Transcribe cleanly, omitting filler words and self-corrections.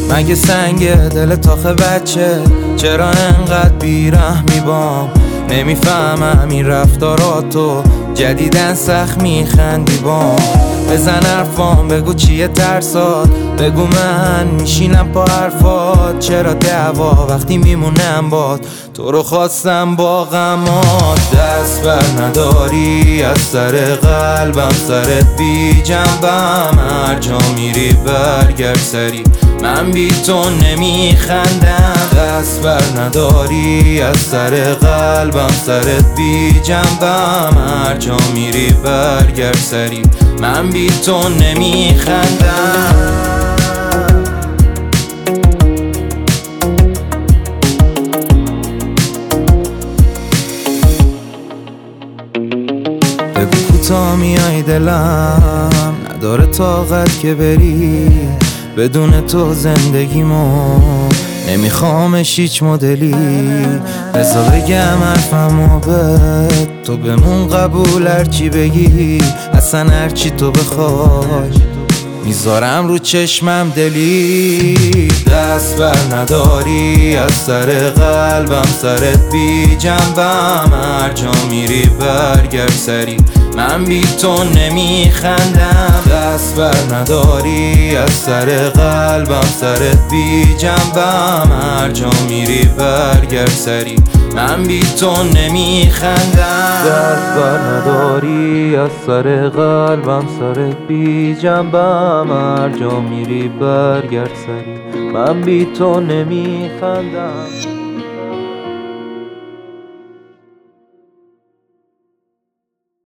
مگه سنگ دل تاخه بچه چرا انقدر بیرحمی بام؟ نمیفهمم این رفتاراتو جدیدن سخت میخندی بام. بزن حرفام بگو چیه ترسات، بگو من میشینم پا حرفات. چرا دعوا وقتی میمونم باد، تو رو خواستم با غمات. دست بر نداری از سر قلبم، سرت بی جنبم. هر جا میری برگرد سری، من بی تو نمیخندم. دست بر نداری از سر قلبم، سرت بی جنبم. هر جا میری برگرد سری، من بی تو نمیخندم. بگو کوتا میای دلم، نداره طاقت که بری. بدون تو زندگیمو نمیخوامش هیچ مدلی. بذار بگم حرفمو بهت، تو بمون قبول هرچی بگی. اصلا هرچی تو بخوای میذارم رو چشمم دلی. دست بر نداری از سر قلبم، سرت بی جنبم. هر جا میری برگرد سری، من بی تو نمیخندم. دست بر نداری از سر قلبم، سرت بی جنبم. هر جا میری برگرد سری، من بی تو نمیخندم. دست بر نداری از سر قلبم، سرت بی جنبم. هر جا میری برگرد سری، من بی تو نمیخندم.